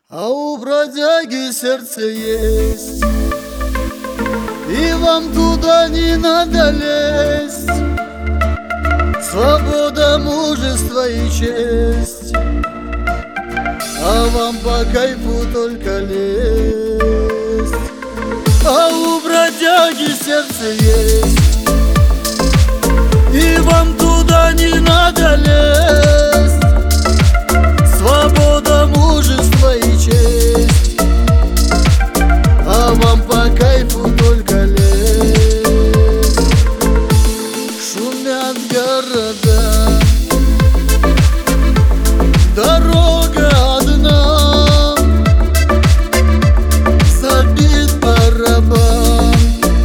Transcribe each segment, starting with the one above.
А у бродяги сердце есть, и вам туда не надо лезть. Свобода, мужество и честь, а вам по кайфу только лезть. А у бродяги сердце есть, и вам туда не надо лезть. Свобода, мужество и честь, а вам по кайфу только лезть. Шумят города, дорога одна, забит барабан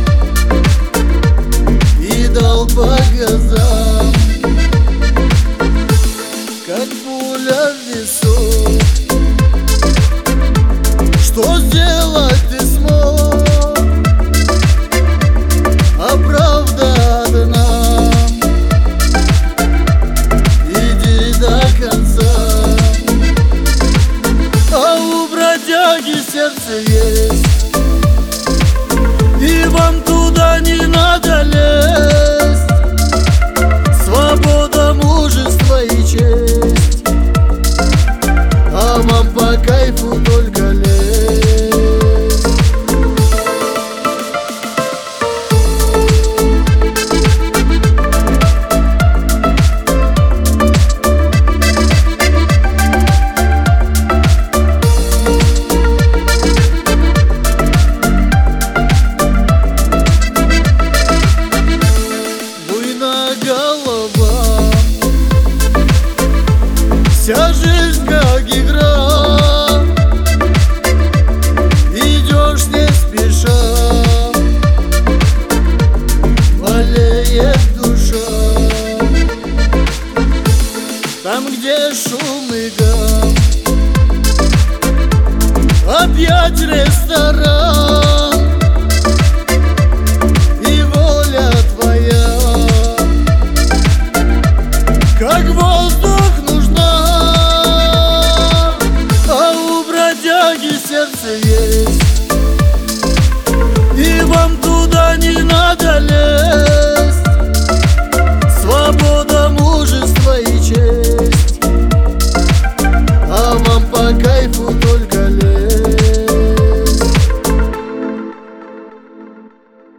и дал по газам, как пуля в висок. Что сделать ты смог? А правда одна, иди до конца. А у бродяги сердце есть, и вам туда не надо лезть. Свобода, мужество и честь, а вам по кайфу только лезть. Буйна голова, вся жизнь как игра, идешь не спеша, болеет душа. Там, где шум и гам, опять ресторан, и воля твоя как воздух нужна. А у бродяги сердце